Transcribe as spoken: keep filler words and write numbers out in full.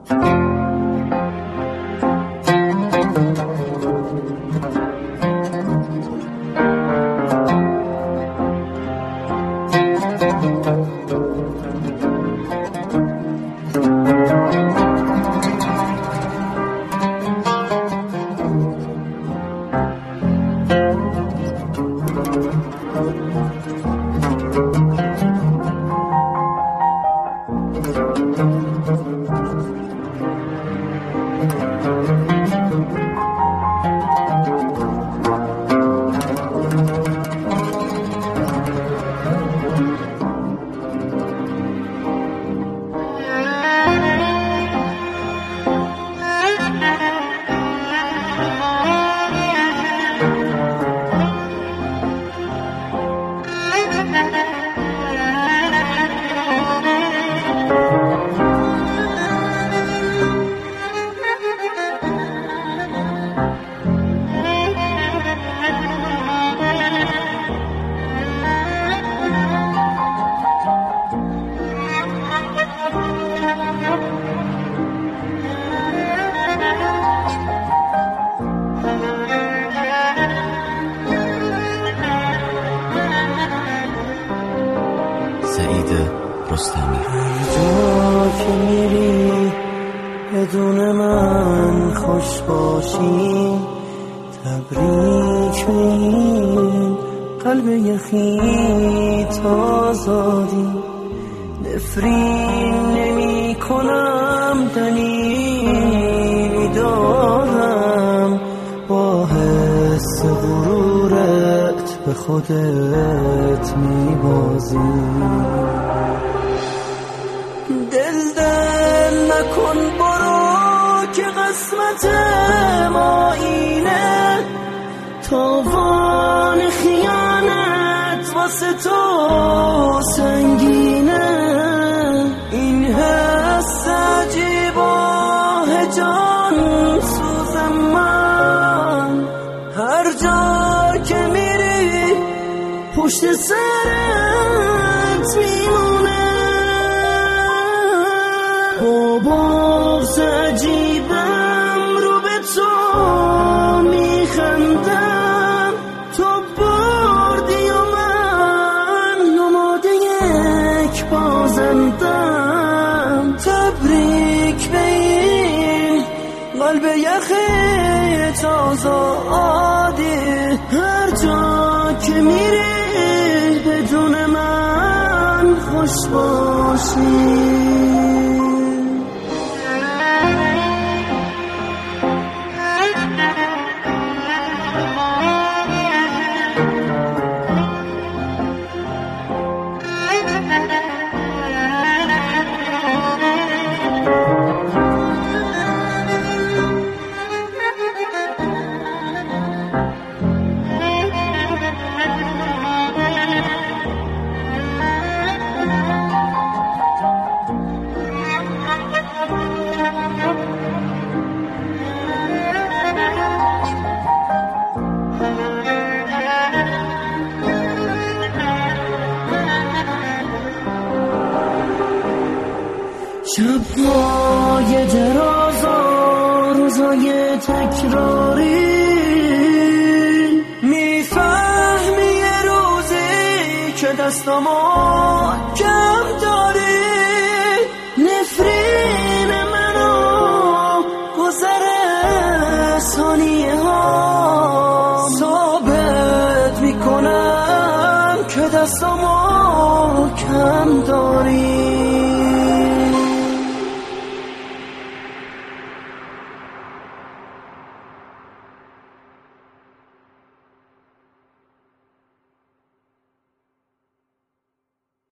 سعید رستمی. هر جا که میری بدون من خوش باشی، تبریک به این قلب یخی تازادی. نفرین نمی کنم دلیلی دارم، با حس غرورت به خودت میبازی. دل دل نکن برو که قسمت ما اینه، تاوان خیانت واسه تو سنگینه. این حس عجیب و جان سوزم من، هر جا که میری پشت سرت میمونه. با بغض عجیبم رو به تو میخندم، تو بردی و من نماده یک بازندم. تبریک به این قلب یخ تازه عادی، هر جا که میری بدون من خوش باشی. شب‌های دراز و روزای تکراری، میفهمی یه روزی که دستامو کم داری. نفرین منو گذر ثانیه ها ثابت میکنم که دستامو کم داری.